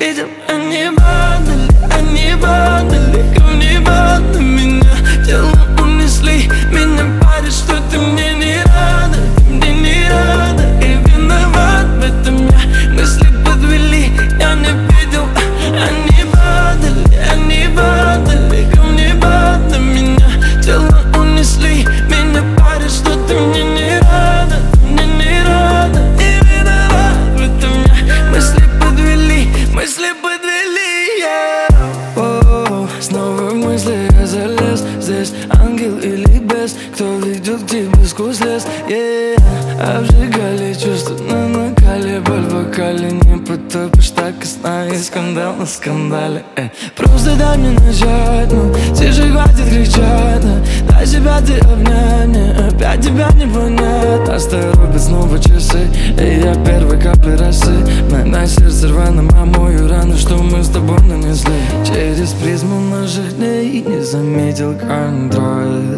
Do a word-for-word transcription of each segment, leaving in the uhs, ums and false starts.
видел, они падали, они падали, камни под меня телом унесли. Меня парит, что ты мне не рада, ты мне не рада, и виноват в этом я. Мысли подвели, я не видел, они падали, они падали, камни под меня телом унесли. Меня парит, что ты мне не рада, ты мне не рада, и виноват в этом я. Мысли подвели, мысли подвели, yeah. О, снова в мысли я залез. Здесь ангел или бес, кто ведет к тебе сквозь лес, yeah. Обжигали чувства на накале, боль в вокале. Не потопишь так и сна, и скандал на скандале, э. Просто дай мне начать, ну, тише хватит кричать, ну. Дай себя ты обнять, мне опять тебя не понять. Нас торопят снова часы, и я первой капли росы. На сердце рваным омою рану, что мы с тобой нанесли. Через призму наших дней не заметил контроль.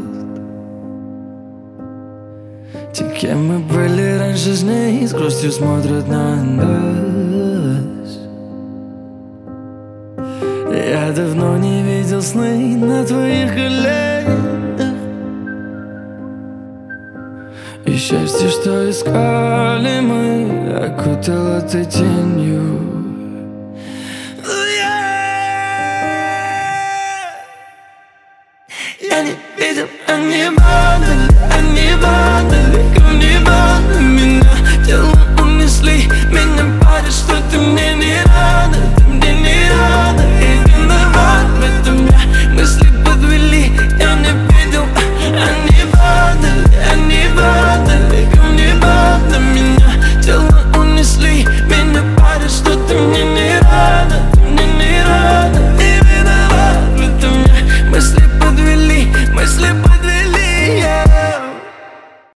Те, кем мы были раньше с ней, с грустью смотрят на нас. Я давно не видел сны на твоих коленях. И счастье, что искали мы, окутало ты тенью. Я не видел, они падали,